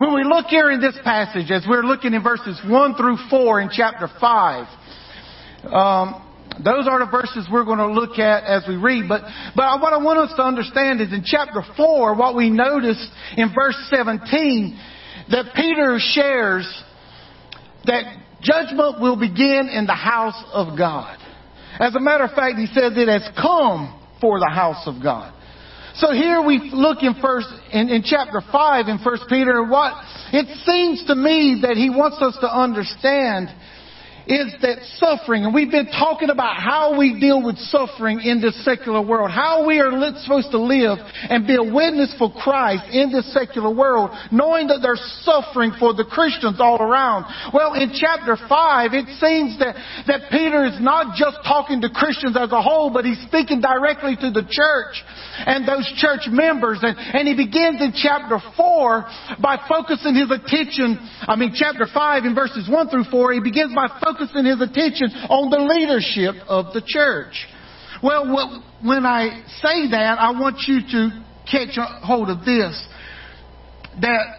When we look here in this passage, as we're looking in verses 1 through 4 in chapter 5, those are the verses we're going to look at as we read. But what I want us to understand is in chapter 4, what we notice in verse 17, that Peter shares that judgment will begin in the house of God. As a matter of fact, he says it has come for the house of God. So here we look in chapter 5 in 1 Peter, what it seems to me that he wants us to understand is that suffering, and we've been talking about how we deal with suffering in this secular world, how we are supposed to live and be a witness for Christ in this secular world, knowing that there's suffering for the Christians all around. Well, in chapter 5, it seems that Peter is not just talking to Christians as a whole, but he's speaking directly to the church and those church members. And he begins in chapter 4 by focusing his attention, chapter 5 in verses 1 through 4, he begins by focusing his attention on the leadership of the church. Well, when I say that, I want you to catch hold of this, that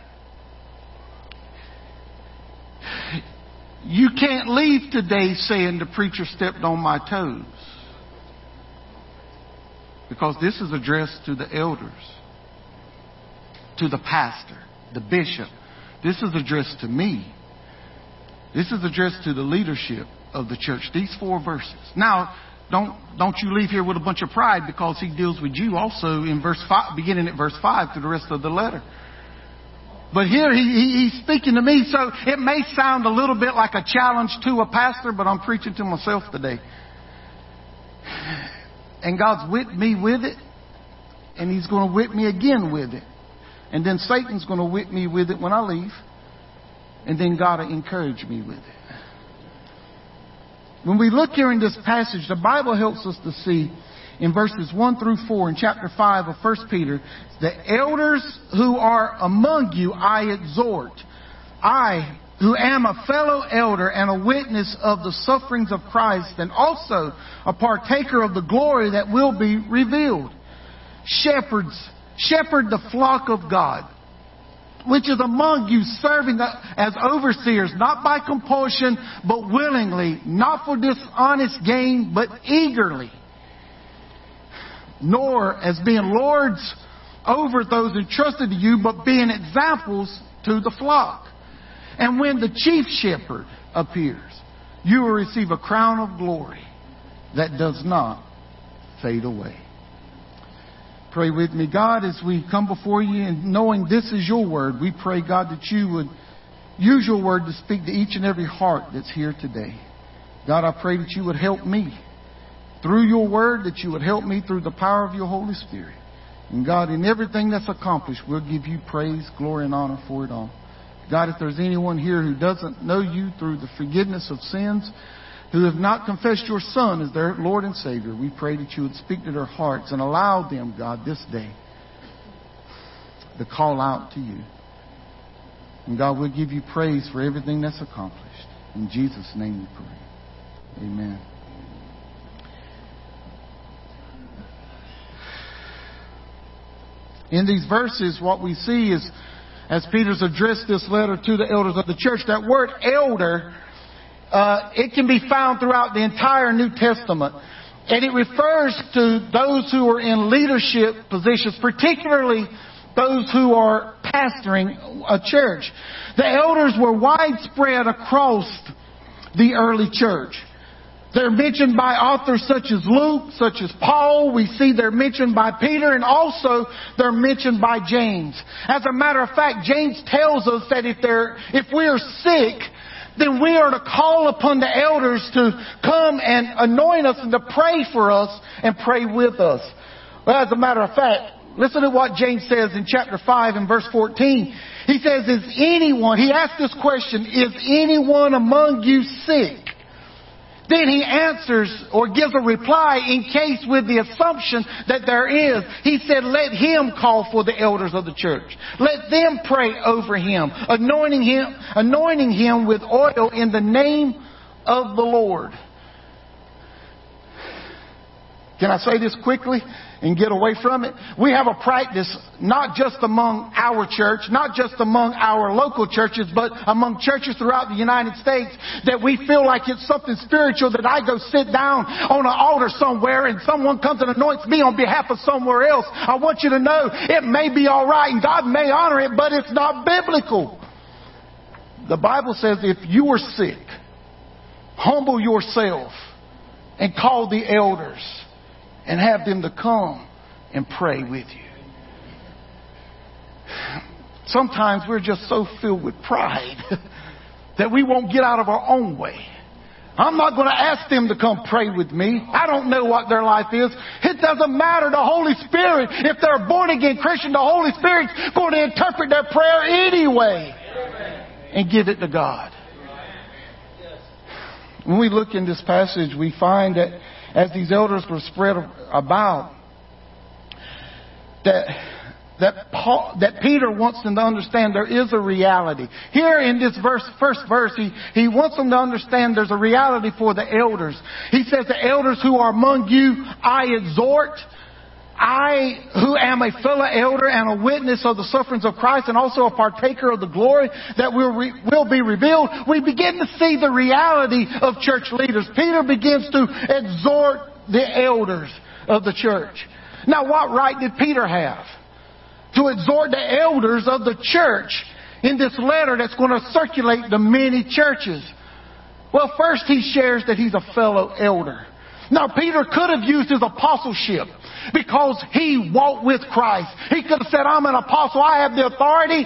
you can't leave today saying the preacher stepped on my toes. Because this is addressed to the elders, to the pastor, the bishop. This is addressed to me. This is addressed to the leadership of the church. These 4 verses. Now, don't you leave here with a bunch of pride, because he deals with you also in verse 5, beginning at verse 5 through the rest of the letter. But here he's speaking to me, so it may sound a little bit like a challenge to a pastor, but I'm preaching to myself today. And God's with me with it, and He's going to whip me again with it. And then Satan's going to whip me with it when I leave. And then God will encourage me with it. When we look here in this passage, the Bible helps us to see in verses 1 through 4 in chapter 5 of 1 Peter, the elders who are among you I exhort. I, who am a fellow elder and a witness of the sufferings of Christ, and also a partaker of the glory that will be revealed. Shepherd the flock of God, which is among you, serving as overseers, not by compulsion, but willingly, not for dishonest gain, but eagerly, nor as being lords over those entrusted to you, but being examples to the flock. And when the chief shepherd appears, you will receive a crown of glory that does not fade away. Pray with me. God, as we come before you and knowing this is your word, we pray, God, that you would use your word to speak to each and every heart that's here today. God, I pray that you would help me through your word, that you would help me through the power of your Holy Spirit. And God, in everything that's accomplished, we'll give you praise, glory, and honor for it all. God, if there's anyone here who doesn't know you through the forgiveness of sins, who have not confessed your Son as their Lord and Savior, we pray that you would speak to their hearts and allow them, God, this day to call out to you. And God, we'll give you praise for everything that's accomplished. In Jesus' name we pray. Amen. In these verses, what we see is, as Peter's addressed this letter to the elders of the church, that word elder, it can be found throughout the entire New Testament. And it refers to those who are in leadership positions, particularly those who are pastoring a church. The elders were widespread across the early church. They're mentioned by authors such as Luke, such as Paul. We see they're mentioned by Peter, and also they're mentioned by James. As a matter of fact, James tells us that if we are sick, then we are to call upon the elders to come and anoint us and to pray for us and pray with us. Well, as a matter of fact, listen to what James says in chapter 5 and verse 14. He says, he asked this question, is anyone among you sick? Then he answers or gives a reply in case with the assumption that there is. He said, let him call for the elders of the church. Let them pray over him, anointing him with oil in the name of the Lord. Can I say this quickly and get away from it? We have a practice, not just among our church, not just among our local churches, but among churches throughout the United States, that we feel like it's something spiritual that I go sit down on an altar somewhere and someone comes and anoints me on behalf of somewhere else. I want you to know it may be all right and God may honor it, but it's not biblical. The Bible says if you are sick, humble yourself and call the elders and have them to come and pray with you. Sometimes we're just so filled with pride that we won't get out of our own way. I'm not going to ask them to come pray with me. I don't know what their life is. It doesn't matter. The Holy Spirit, if they're a born again Christian, the Holy Spirit's going to interpret their prayer anyway and give it to God. When we look in this passage, we find that as these elders were spread about, that Peter wants them to understand there is a reality. Here in this first verse, he wants them to understand there's a reality for the elders. He says, the elders who are among you, I exhort. I, who am a fellow elder and a witness of the sufferings of Christ and also a partaker of the glory that will be revealed, we begin to see the reality of church leaders. Peter begins to exhort the elders of the church. Now, what right did Peter have to exhort the elders of the church in this letter that's going to circulate to many churches? Well, first he shares that he's a fellow elder. Now, Peter could have used his apostleship because he walked with Christ. He could have said, I'm an apostle. I have the authority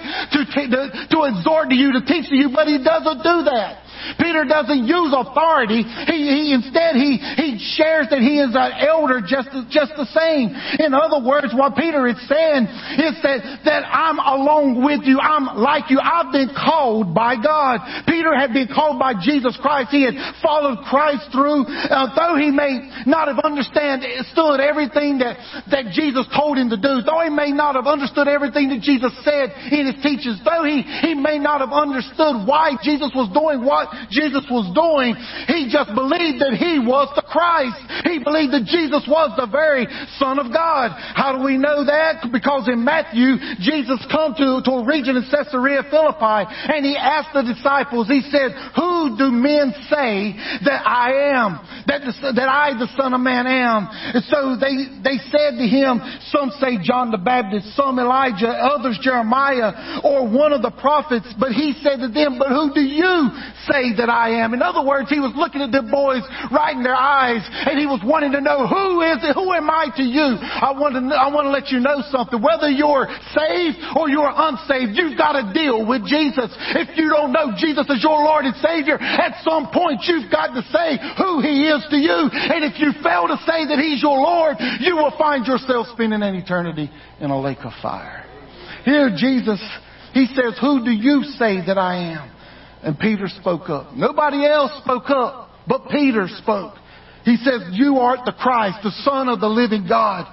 to exhort to you, to teach to you, but he doesn't do that. Peter doesn't use authority. Instead shares that he is an elder just the same. In other words, what Peter is saying is that I'm along with you. I'm like you. I've been called by God. Peter had been called by Jesus Christ. He had followed Christ through. Though he may not have understood everything that Jesus told him to do, though he may not have understood everything that Jesus said in his teachings, though he may not have understood why Jesus was doing what Jesus was doing, he just believed that he was the Christ. He believed that Jesus was the very Son of God. How do we know that? Because in Matthew, Jesus come to a region in Caesarea Philippi and he asked the disciples, he said, who do men say that I am? That I, the Son of Man, am? And so they said to him, some say John the Baptist, some Elijah, others Jeremiah, or one of the prophets. But he said to them, but who do you say that I am? In other words, he was looking at the boys right in their eyes and he was wanting to know, who is it? Who am I to you? I want to let you know something. Whether you're saved or you're unsaved, you've got to deal with Jesus. If you don't know Jesus as your Lord and Savior, at some point you've got to say who he is to you. And if you fail to say that he's your Lord, you will find yourself spending an eternity in a lake of fire. Here Jesus, he says, who do you say that I am? And Peter spoke up. Nobody else spoke up, but Peter spoke. He says, you art the Christ, the Son of the living God.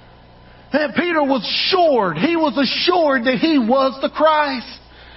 And Peter was assured. He was assured that he was the Christ.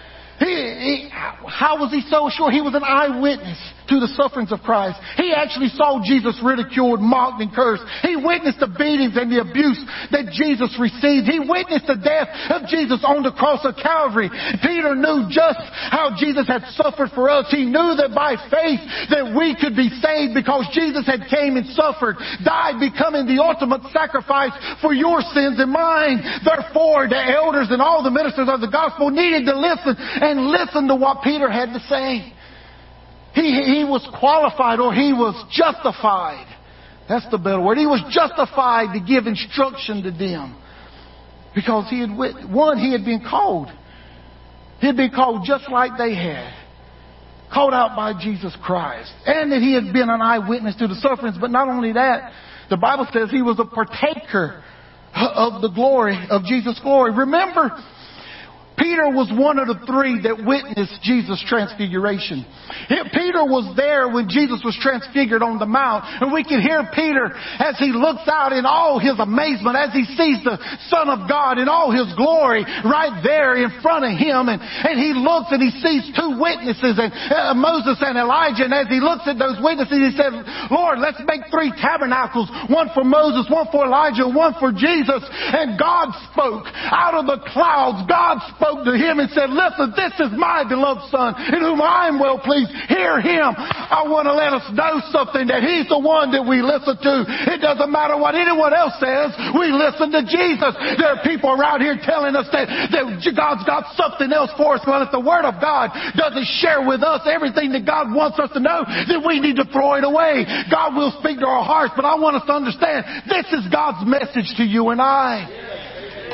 How was he so sure? He was an eyewitness to the sufferings of Christ. He actually saw Jesus ridiculed, mocked, and cursed. He witnessed the beatings and the abuse that Jesus received. He witnessed the death of Jesus on the cross of Calvary. Peter knew just how Jesus had suffered for us. He knew that by faith that we could be saved because Jesus had came and suffered, died, becoming the ultimate sacrifice for your sins and mine. Therefore, the elders and all the ministers of the gospel needed to listen to what Peter had to say. He was qualified, or he was justified. That's the better word. He was justified to give instruction to them. Because he had been called. He had been called just like they had. Called out by Jesus Christ. And that he had been an eyewitness to the sufferings. But not only that, the Bible says he was a partaker of the glory, of Jesus' glory. Remember, Peter was one of the three that witnessed Jesus' transfiguration. Peter was there when Jesus was transfigured on the mount. And we can hear Peter as he looks out in all his amazement, as he sees the Son of God in all his glory right there in front of him. And he looks and he sees two witnesses, and Moses and Elijah. And as he looks at those witnesses, he said, Lord, let's make 3 tabernacles, one for Moses, one for Elijah, one for Jesus. And God spoke out of the clouds. God spoke to him and said, listen, this is my beloved Son in whom I am well pleased. Hear him. I want to let us know something, that he's the one that we listen to. It doesn't matter what anyone else says. We listen to Jesus. There are people around here telling us that God's got something else for us. Well, if the Word of God doesn't share with us everything that God wants us to know, then we need to throw it away. God will speak to our hearts, but I want us to understand this is God's message to you and I.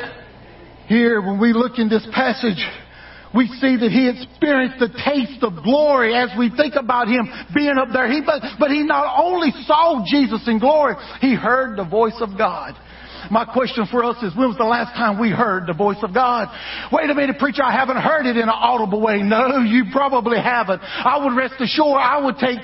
Here, when we look in this passage, we see that he experienced the taste of glory as we think about him being up there. But he not only saw Jesus in glory, he heard the voice of God. My question for us is, when was the last time we heard the voice of God? Wait a minute, preacher, I haven't heard it in an audible way. No, you probably haven't. I would rest assured, I would take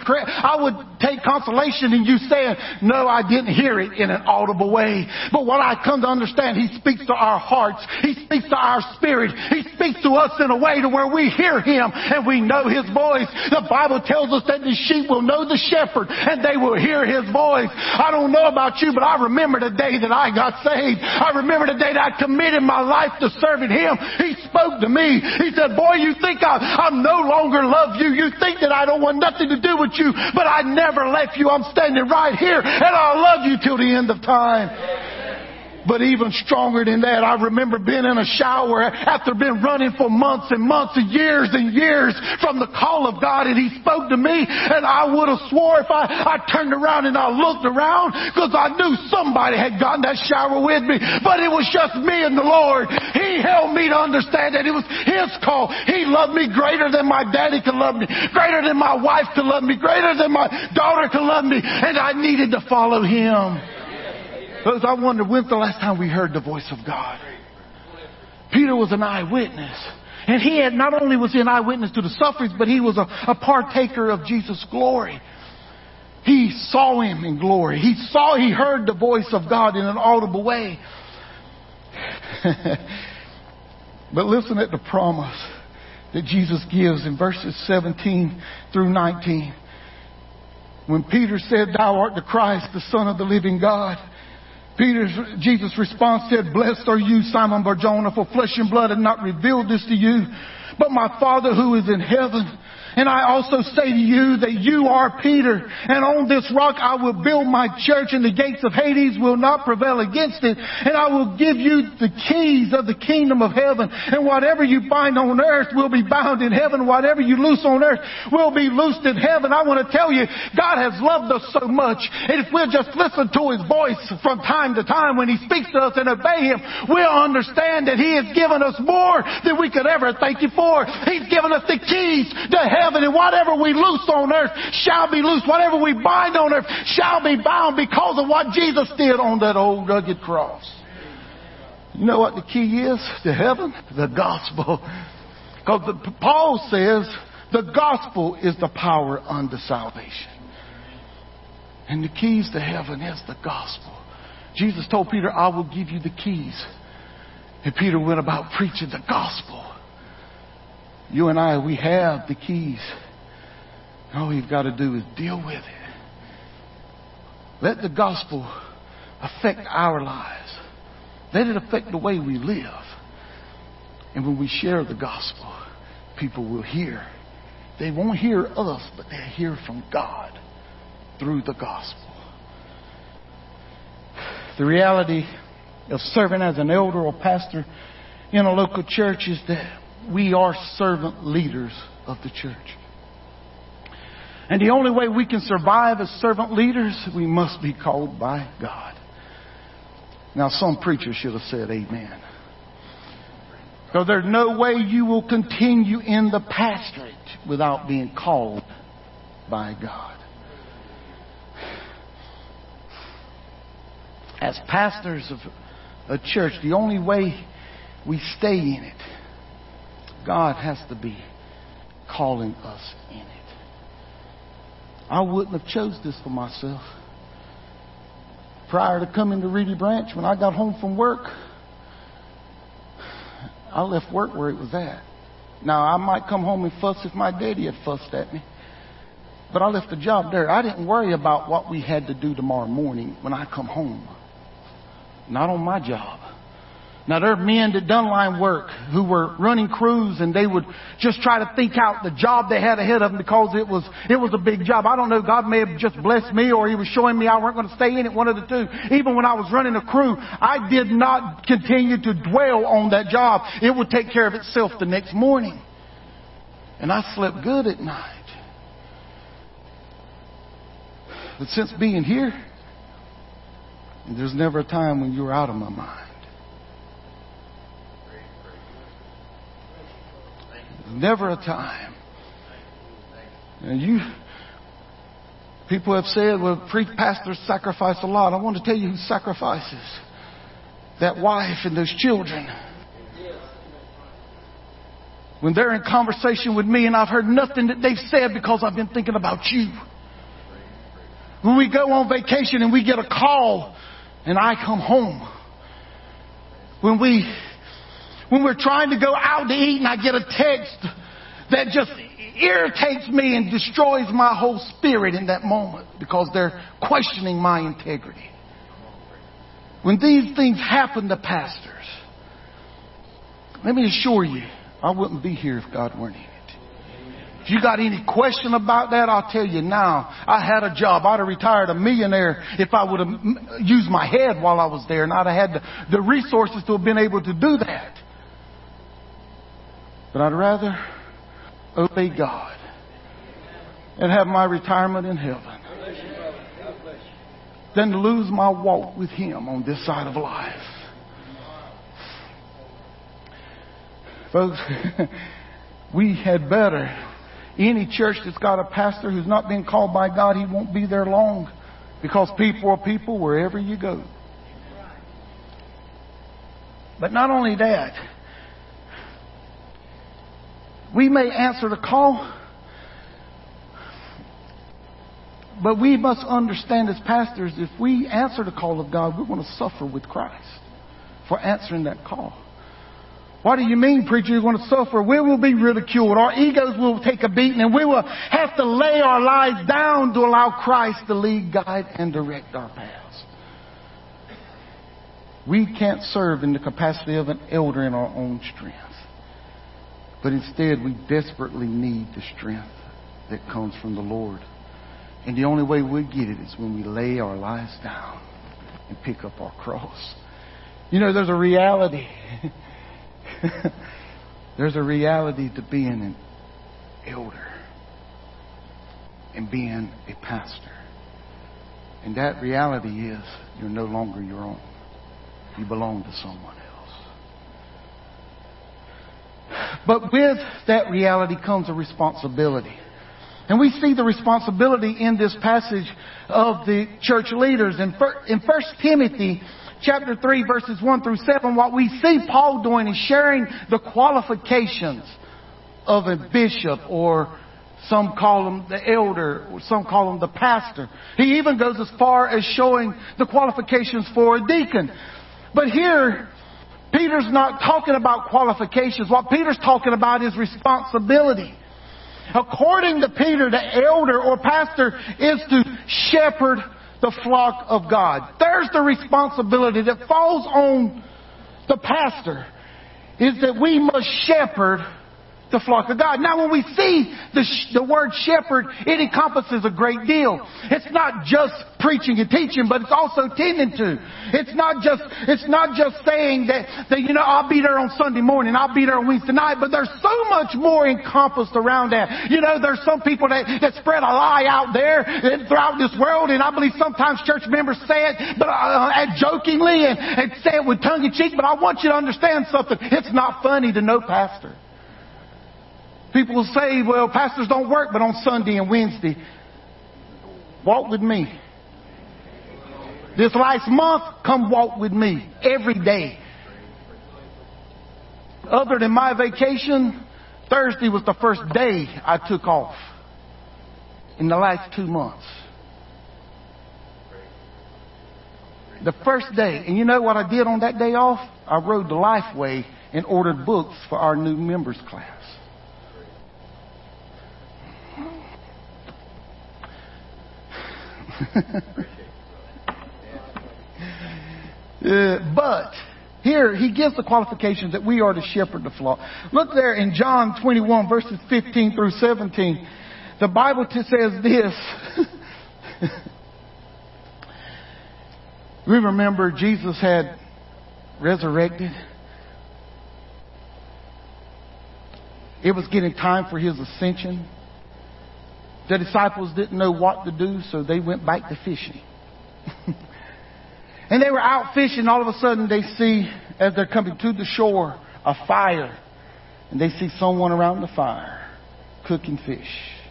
consolation in you saying, no, I didn't hear it in an audible way. But what I come to understand, he speaks to our hearts. He speaks to our spirit. He speaks to us in a way to where we hear him and we know his voice. The Bible tells us that the sheep will know the shepherd and they will hear his voice. I don't know about you, but I remember the day that I got saved. I remember the day that I committed my life to serving him. He spoke to me. He said, boy, you think I no longer love you. You think that I don't want nothing to do with you, but I never left you. I'm standing right here and I'll love you till the end of time. But even stronger than that, I remember being in a shower after being running for months and months and years from the call of God, and he spoke to me, and I would have swore if I turned around and I looked around, because I knew somebody had gotten that shower with me, but it was just me and the Lord. He helped me to understand that it was his call. He loved me greater than my daddy could love me, greater than my wife could love me, greater than my daughter could love me, and I needed to follow him. Because I wonder, when's the last time we heard the voice of God? Peter was an eyewitness. And he had, not only was he an eyewitness to the sufferings, but he was a partaker of Jesus' glory. He saw him in glory. He heard the voice of God in an audible way. But listen at the promise that Jesus gives in verses 17 through 19. When Peter said, thou art the Christ, the Son of the living God, Jesus' response said, blessed are you, Simon Bar-Jonah, for flesh and blood have not revealed this to you, but my Father who is in heaven. And I also say to you that you are Peter, and on this rock I will build my church, and the gates of Hades will not prevail against it. And I will give you the keys of the kingdom of heaven. And whatever you bind on earth will be bound in heaven. Whatever you loose on earth will be loosed in heaven. I want to tell you, God has loved us so much. And if we'll just listen to his voice from time to time when he speaks to us and obey him, we'll understand that he has given us more than we could ever thank him for. He's given us the keys to heaven. And whatever we loose on earth shall be loosed. Whatever we bind on earth shall be bound, because of what Jesus did on that old rugged cross. You know what the key is to heaven? The gospel. Because Paul says the gospel is the power unto salvation. And the keys to heaven is the gospel. Jesus told Peter, I will give you the keys. And Peter went about preaching the gospel. You and I, we have the keys. All we've got to do is deal with it. Let the gospel affect our lives. Let it affect the way we live. And when we share the gospel, people will hear. They won't hear us, but they'll hear from God through the gospel. The reality of serving as an elder or pastor in a local church is that we are servant leaders of the church. And the only way we can survive as servant leaders, we must be called by God. Now, some preachers should have said amen. Because there's no way you will continue in the pastorate without being called by God. As pastors of a church, the only way we stay in it God has to be calling us in it. I wouldn't have chose this for myself. Prior to coming to Reedy Branch, when I got home from work, I left work where it was at. Now, I might come home and fuss if my daddy had fussed at me. But I left the job there. I didn't worry about what we had to do tomorrow morning when I come home. Not on my job. Now, there are men that done line work who were running crews, and they would just try to think out the job they had ahead of them because it was a big job. I don't know. God may have just blessed me, or He was showing me I weren't going to stay in it, one of the two. Even when I was running a crew, I did not continue to dwell on that job. It would take care of itself the next morning. And I slept good at night. But since being here, there's never a time when you're out of my mind. Never a time. And people have said, well, pastors sacrifice a lot. I want to tell you who sacrifices. That wife and those children. When they're in conversation with me and I've heard nothing that they've said because I've been thinking about you. When we go on vacation and we get a call and I come home. When we're trying to go out to eat and I get a text that just irritates me and destroys my whole spirit in that moment because they're questioning my integrity. When these things happen to pastors, let me assure you, I wouldn't be here if God weren't in it. If you got any question about that, I'll tell you now. I had a job. I'd have retired a millionaire if I would have used my head while I was there, and I'd have had the resources to have been able to do that. But I'd rather obey God and have my retirement in heaven than to lose my walk with Him on this side of life. Folks, we had better. Any church that's got a pastor who's not been called by God, he won't be there long, because people are people wherever you go. But not only that, we may answer the call, but we must understand as pastors, if we answer the call of God, we're going to suffer with Christ for answering that call. What do you mean, preacher, you're going to suffer? We will be ridiculed. Our egos will take a beating, and we will have to lay our lives down to allow Christ to lead, guide, and direct our paths. We can't serve in the capacity of an elder in our own strength. But instead, we desperately need the strength that comes from the Lord. And the only way we get it is when we lay our lives down and pick up our cross. You know, there's a reality. There's a reality to being an elder and being a pastor. And that reality is you're no longer your own. You belong to someone else. But with that reality comes a responsibility. And we see the responsibility in this passage of the church leaders. In 1 Timothy chapter 3 verses 1 through 7, what we see Paul doing is sharing the qualifications of a bishop, or some call him the elder, or some call him the pastor. He even goes as far as showing the qualifications for a deacon. But here, Peter's not talking about qualifications. What Peter's talking about is responsibility. According to Peter, the elder or pastor is to shepherd the flock of God. There's the responsibility that falls on the pastor, is that we must shepherd the flock of God. Now, when we see the word shepherd, it encompasses a great deal. It's not just preaching and teaching, but it's also tending to. It's not just saying that I'll be there on Sunday morning, I'll be there on Wednesday night, but there's so much more encompassed around that. There's some people that spread a lie out there throughout this world, and I believe sometimes church members say it, but jokingly and say it with tongue in cheek. But I want you to understand something. It's not funny to know pastor. People will say, well, pastors don't work but on Sunday and Wednesday. Walk with me. This last month, come walk with me every day. Other than my vacation, Thursday was the first day I took off in the last 2 months. The first day. And you know what I did on that day off? I rode the Lifeway and ordered books for our new members class. But here he gives the qualifications that we are to shepherd the flock. Look there in John 21 verses 15 through 17. The Bible says this. We remember Jesus had resurrected. It was getting time for his ascension. The disciples didn't know what to do, so they went back to fishing. And they were out fishing. All of a sudden they see, as they're coming to the shore, a fire. And they see someone around the fire cooking fish.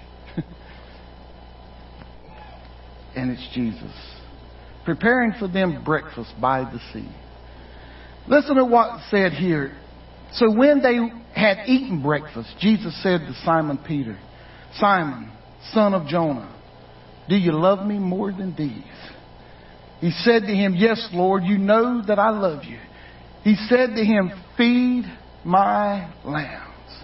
And it's Jesus, preparing for them breakfast by the sea. Listen to what's said here. So when they had eaten breakfast, Jesus said to Simon Peter, Simon, son of Jonah, do you love me more than these? He said to him, yes, Lord, you know that I love you. He said to him, feed my lambs.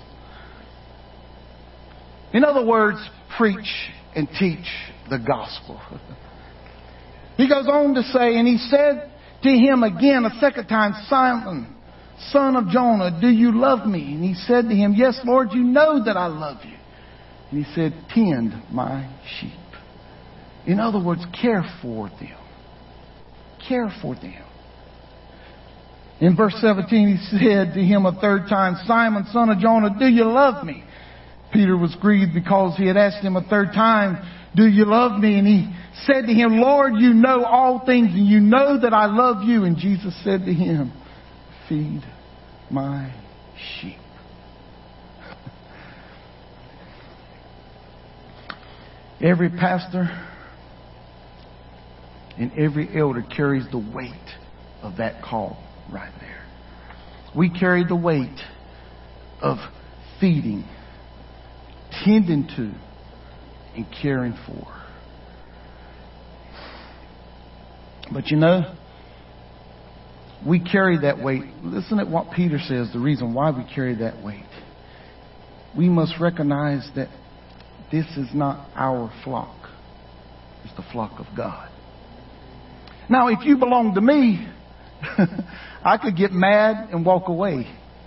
In other words, preach and teach the gospel. He goes on to say, and he said to him again a second time, Simon, son of Jonah, do you love me? And he said to him, yes, Lord, you know that I love you. And he said, tend my sheep. In other words, care for them. Care for them. In verse 17, he said to him a third time, Simon, son of Jonah, do you love me? Peter was grieved because he had asked him a third time, do you love me? And he said to him, Lord, you know all things, and you know that I love you. And Jesus said to him, feed my sheep. Every pastor and every elder carries the weight of that call right there. We carry the weight of feeding, tending to, and caring for. But you know, we carry that weight. Listen to what Peter says, the reason why we carry that weight. We must recognize that this is not our flock. It's the flock of God. Now, if you belong to me, I could get mad and walk away.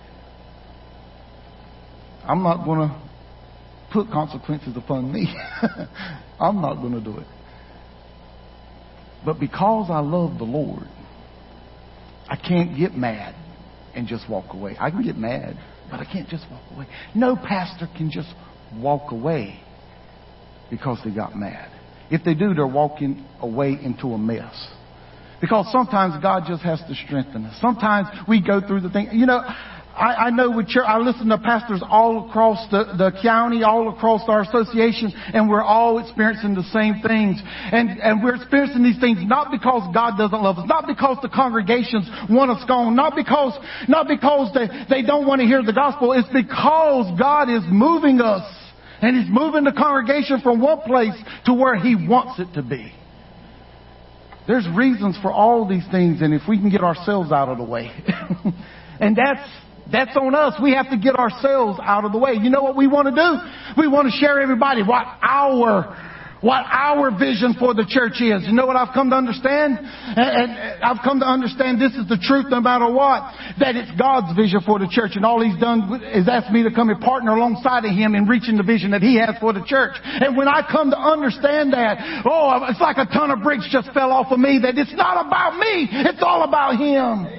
I'm not going to put consequences upon me. I'm not going to do it. But because I love the Lord, I can't get mad and just walk away. I can get mad, but I can't just walk away. No pastor can just walk away because they got mad. If they do, they're walking away into a mess. Because sometimes God just has to strengthen us. Sometimes we go through the thing. You know, I know with church, I listen to pastors all across the county, all across our association, and we're all experiencing the same things. And we're experiencing these things not because God doesn't love us, not because the congregations want us gone, not because they don't want to hear the gospel. It's because God is moving us, and He's moving the congregation from one place to where He wants it to be. There's reasons for all these things, and if we can get ourselves out of the way, and that's on us. We have to get ourselves out of the way. You know what we want to do? We want to share everybody what our vision for the church is. You know what I've come to understand? And I've come to understand this is the truth no matter what. That it's God's vision for the church. And all He's done is asked me to come and partner alongside of Him in reaching the vision that He has for the church. And when I come to understand that, it's like a ton of bricks just fell off of me. That it's not about me. It's all about Him.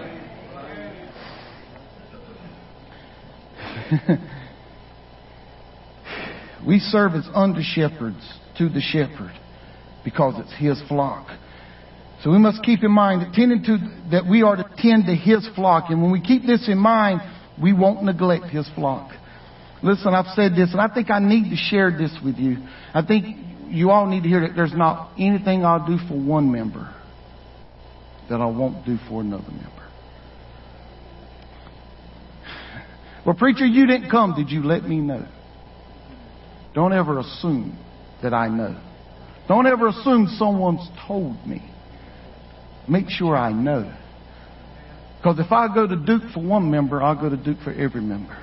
We serve as under shepherds to the shepherd because it's his flock. So we must keep in mind that we are to tend to his flock. And when we keep this in mind, we won't neglect his flock. Listen, I've said this, and I think I need to share this with you. I think you all need to hear that there's not anything I'll do for one member that I won't do for another member. Well, preacher, you didn't come. Did you let me know? Don't ever assume that I know. Don't ever assume someone's told me. Make sure I know. Because if I go to Duke for one member, I'll go to Duke for every member.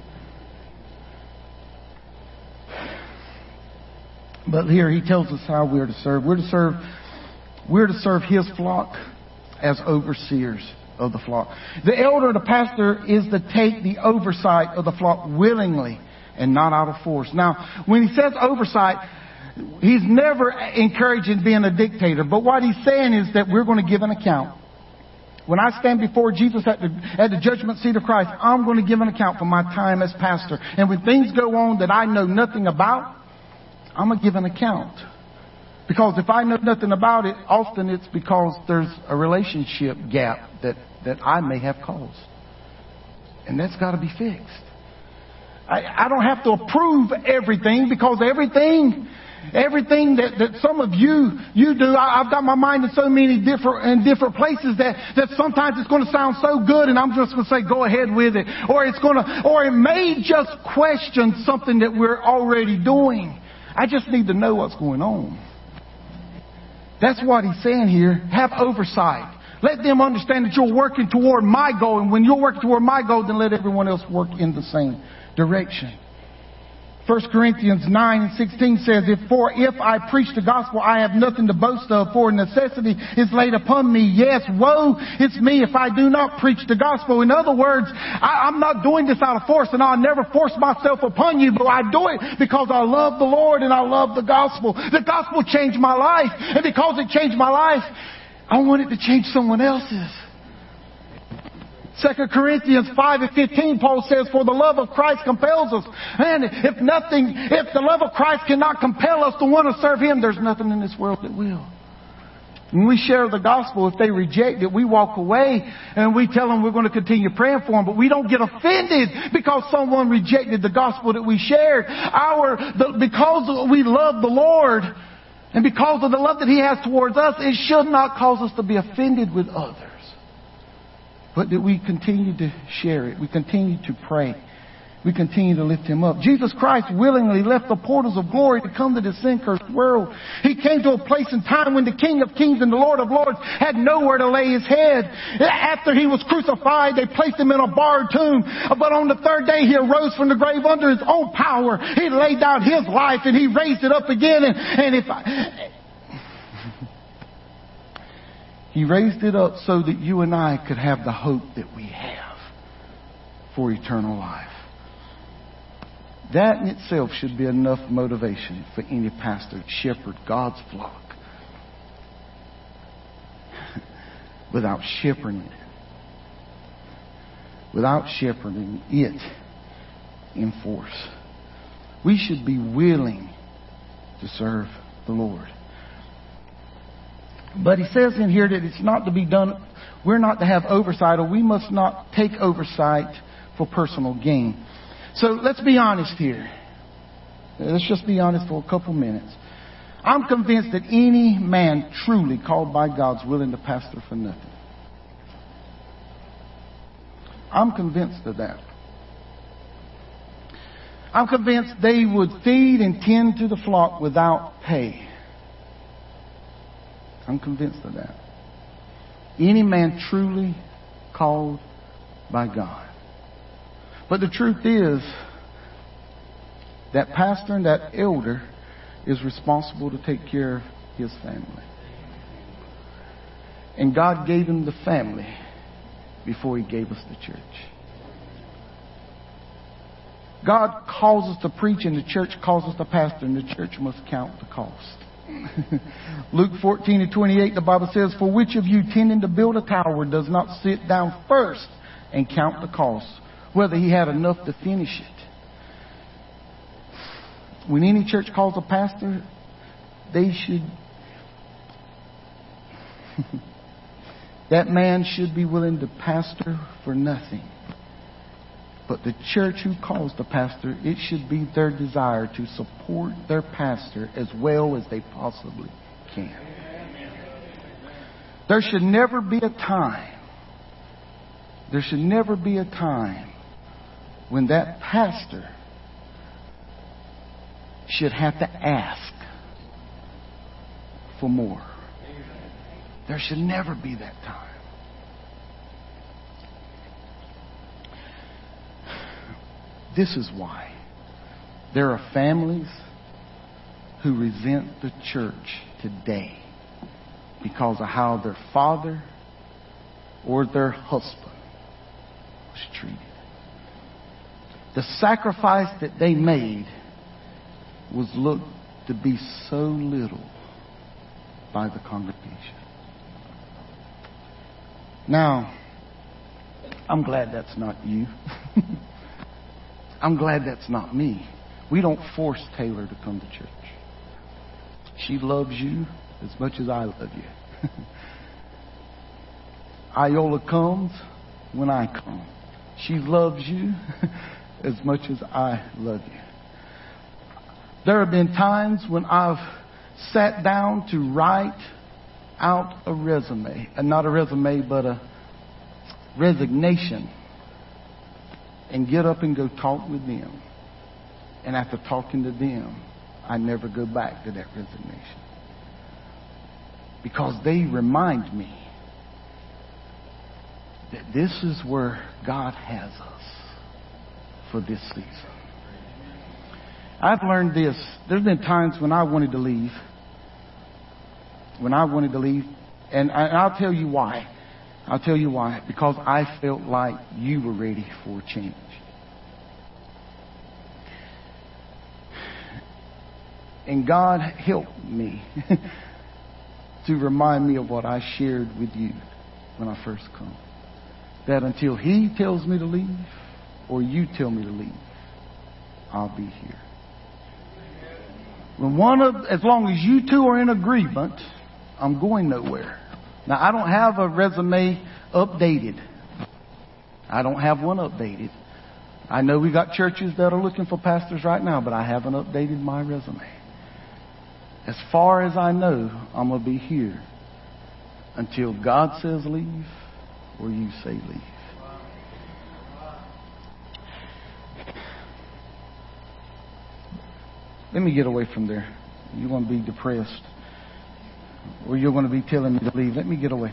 But here he tells us how we're to serve. We're to serve his flock as overseers of the flock. The elder, the pastor, is to take the oversight of the flock willingly and not out of force. Now, when he says oversight, he's never encouraging being a dictator. But what he's saying is that we're going to give an account. When I stand before Jesus at the judgment seat of Christ, I'm going to give an account for my time as pastor. And when things go on that I know nothing about, I'm going to give an account. Because if I know nothing about it, often it's because there's a relationship gap that I may have caused. And that's got to be fixed. I don't have to approve everything, because everything that some of you do, I've got my mind in so many different places that sometimes it's going to sound so good and I'm just going to say, go ahead with it. Or it may just question something that we're already doing. I just need to know what's going on. That's what he's saying here. Have oversight. Let them understand that you're working toward my goal. And when you're working toward my goal, then let everyone else work in the same direction. 1 Corinthians 9:16 says, if I preach the gospel, I have nothing to boast of, for necessity is laid upon me. Yes, woe, it's me if I do not preach the gospel. In other words, I'm not doing this out of force, and I'll never force myself upon you, but I do it because I love the Lord and I love the gospel. The gospel changed my life, and because it changed my life, I want it to change someone else's. 2 Corinthians 5:15, Paul says, for the love of Christ compels us. And if the love of Christ cannot compel us to want to serve Him, there's nothing in this world that will. When we share the gospel, if they reject it, we walk away and we tell them we're going to continue praying for them. But we don't get offended because someone rejected the gospel that we shared. Because we love the Lord and because of the love that He has towards us, it should not cause us to be offended with others. But that we continue to share it. We continue to pray. We continue to lift Him up. Jesus Christ willingly left the portals of glory to come to this sin-cursed world. He came to a place in time when the King of Kings and the Lord of Lords had nowhere to lay His head. After He was crucified, they placed Him in a borrowed tomb. But on the third day, He arose from the grave under His own power. He laid down His life and He raised it up again. He raised it up so that you and I could have the hope that we have for eternal life. That in itself should be enough motivation for any pastor to shepherd God's flock without shepherding it in force. We should be willing to serve the Lord. But he says in here that it's not to be done, we're not to have oversight, or we must not take oversight for personal gain. So let's be honest here. Let's just be honest for a couple minutes. I'm convinced that any man truly called by God's willing to pastor for nothing. I'm convinced of that. I'm convinced they would feed and tend to the flock without pay. I'm convinced of that. Any man truly called by God. But the truth is, that pastor and that elder is responsible to take care of his family. And God gave him the family before He gave us the church. God calls us to preach and the church calls us to pastor, and the church must count the cost. Luke 14:28, the Bible says, for which of you tending to build a tower does not sit down first and count the cost, whether he had enough to finish it? When any church calls a pastor, they should that man should be willing to pastor for nothing. But the church who calls the pastor, it should be their desire to support their pastor as well as they possibly can. There should never be a time when that pastor should have to ask for more. There should never be that time. This is why there are families who resent the church today because of how their father or their husband was treated. The sacrifice that they made was looked to be so little by the congregation. Now, I'm glad that's not you. I'm glad that's not me. We don't force Taylor to come to church. She loves you as much as I love you. Iola comes when I come. She loves you as much as I love you. There have been times when I've sat down to write out a resume, not a resume, but a resignation, and get up and go talk with them. And after talking to them, I never go back to that resignation. Because they remind me that this is where God has us for this season. I've learned this. There's been times when I wanted to leave. And I'll tell you why. Because I felt like you were ready for change. And God helped me to remind me of what I shared with you when I first come. That until He tells me to leave or you tell me to leave, I'll be here. As long as you two are in agreement, I'm going nowhere. Now, I don't have a resume updated. I don't have one updated. I know we got churches that are looking for pastors right now, but I haven't updated my resume. As far as I know, I'm going to be here until God says leave or you say leave. Let me get away from there. You're going to be depressed. Or you're going to be telling me to leave. Let me get away.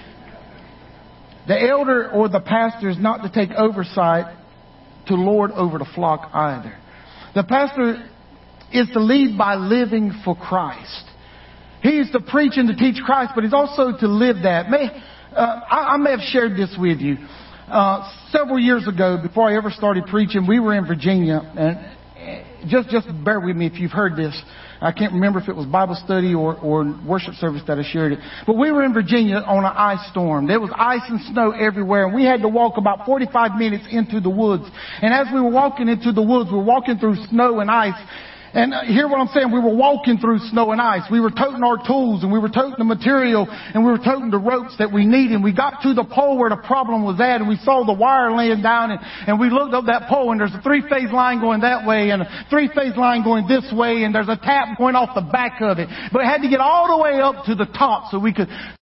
The elder or the pastor is not to take oversight to lord over the flock either. The pastor is to lead by living for Christ. He is to preach and to teach Christ, but he's also to live that. I may have shared this with you. Several years ago, before I ever started preaching, we were in Virginia, and just bear with me if you've heard this. I can't remember if it was Bible study or worship service that I shared it. But we were in Virginia on an ice storm. There was ice and snow everywhere, and we had to walk about 45 minutes into the woods. And as we were walking into the woods, we were walking through snow and ice. And hear what I'm saying. We were walking through snow and ice. We were toting our tools, and we were toting the material, and we were toting the ropes that we needed. And we got to the pole where the problem was at, and we saw the wire laying down, and we looked up that pole, and there's a 3-phase line going that way, and a 3-phase line going this way, and there's a tap going off the back of it. But it had to get all the way up to the top so we could